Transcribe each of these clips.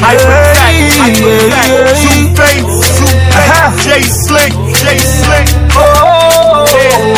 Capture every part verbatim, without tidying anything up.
I protect, I protect. Two babes, two babes. J Slick, J Slick. Oh,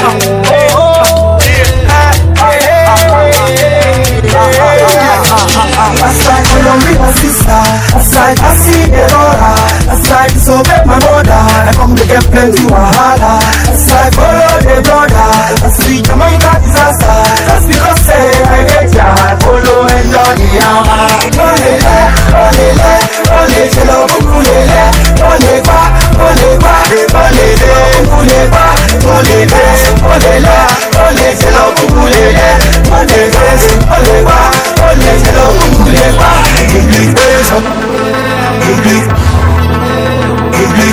aside Colombia sister, aside I see the Aurora, aside disobey my mother, I come to get plenty wahala. Aside follow the brother, I see Jamaica disaster. Just because say I get ya, follow and down the hour. Olele, olele, olele, chelo bulele, olele ba, olele ba, olele, olele ba, olele, olele, olele, chelo bulele, olele, olele ba, olele, chelo bulele ba. Public pressure, public, public,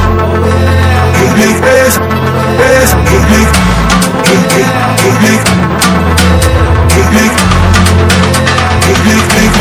public pressure, pressure, public, public, public, public, public,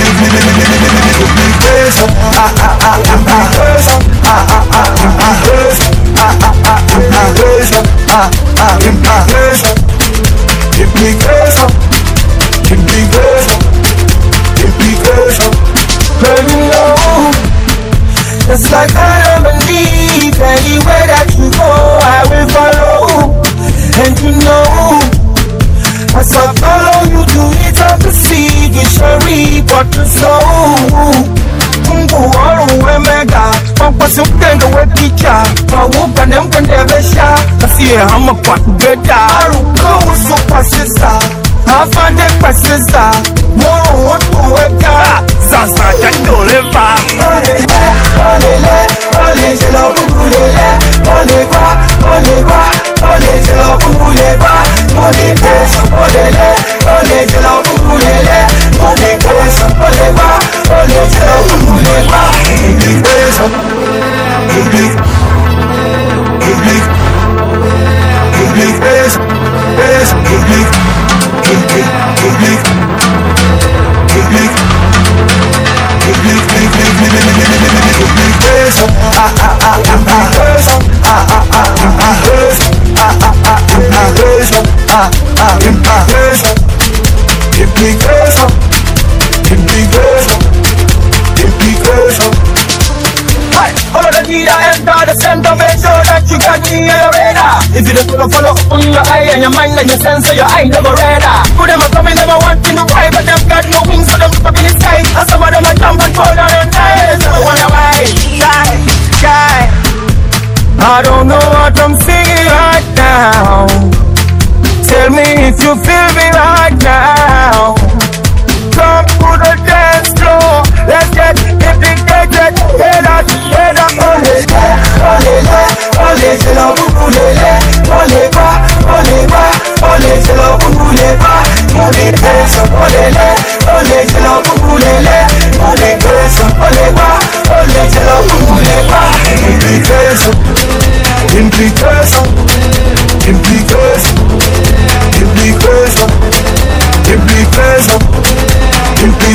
public pressure, ah ah ah, public pressure, ah ah ah, public pressure, ah ah ah, public pressure, ah ah, public pressure, public pressure, public pressure, public pressure. When you know, it's like I don't believe anywhere that you go, I will follow. And you know, as I follow you to eat of the seed, you shall reap what you sow. Mungu waru wemega, mampa sukenga wepicha, mawuka nemka ndebesha, asiye hama kwa kubeda. Aruko usupa sister, afande kwa sister, moro watu weka, sasa kandoleva. Olele, olele, olele, jelo bubulele, olele kwa, olele kwa, olele jelo bubuleba, olele pesa, olele, olele jelo bubulele, olele pesa, olele kwa, olele jelo bubuleba. Public pressure, public, public, public pressure, pressure, public, public, public, public, public, public pressure, ah ah ah, public pressure, ah ah ah, public pressure, ah ah ah, public pressure, ah ah, public pressure, public pressure, public pressure, public pressure. Hi, follow the leader, enter the center, make sure that you got me in your radar. If you don't follow, follow on your eye and your mind and your sense, so your eye never radar. Who them a coming, never wanting to cry, but them got no wings, so them up in the sky. And some of them a jump and fall down and die. So I wonder why, shy, shy. I don't know what I'm feeling right now. Tell me if you feel me right now. Come to the dance floor, let's get implicated. Head out, head out, olele, olele, olele, jelo bubulele, olele ba, olele ba, olele, jelo bubuleba, olele pesa, olele, olele, jelo bubulele, olele pesa, olele ba, olele, jelo bubuleba. Implication, implication, implication, implication, implication, implication.